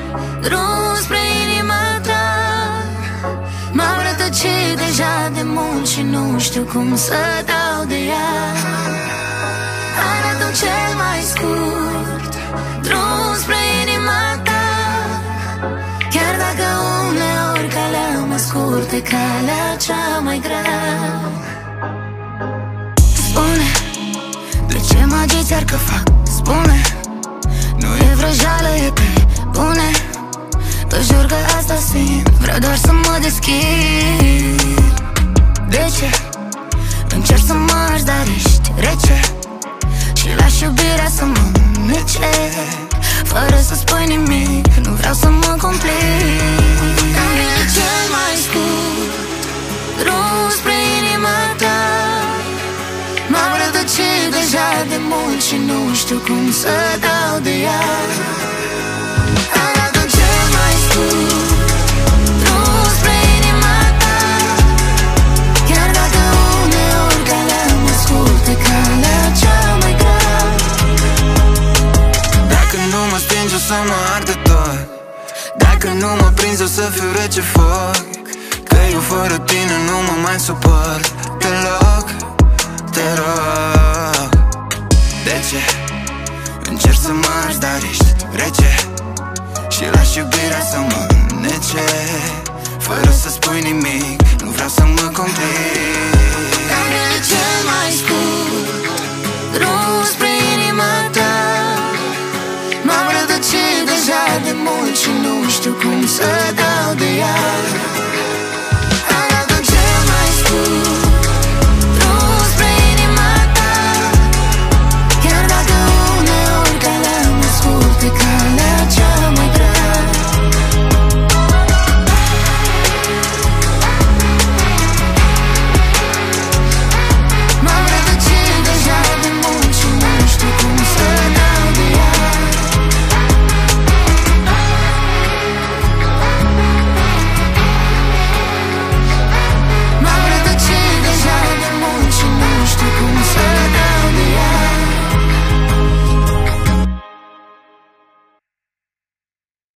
drum spre inima ta. M-am rătăcit deja de mult și nu știu cum să dau de ea. Arată cel mai scurt drum spre inima ta, chiar dacă uneori calea mai scurtă, calea cea mai grea. Spune, de ce mă agiți iar că fac? Spune, nu e vrăjeală, e pe bune. Te jur că asta simt, vreau doar să mă deschid. De ce? Încerc să mă arzi, dar ești rece și lași iubirea să mă nece, fără să spui nimic, nu vreau să mă complic. Îmi vine cel mai scurt drum spre inima ta. M-am rătăcit deja de mult și nu știu cum să dau de ea. Arată cel mai scurt drum spre inima ta, chiar dacă uneori calea mă scurtă, calea cea mai grea. Dacă nu mă stingi o să mă arde tot, dacă nu mă prinzi o să fiu rece foc, că eu fără tine nu mă mai suport deloc. Te rog, de ce? Încerc să mă arzi, dar ești rece și lași iubirea să mă nece, fără să spui nimic, nu vreau să mă complic. Care e cel mai scurt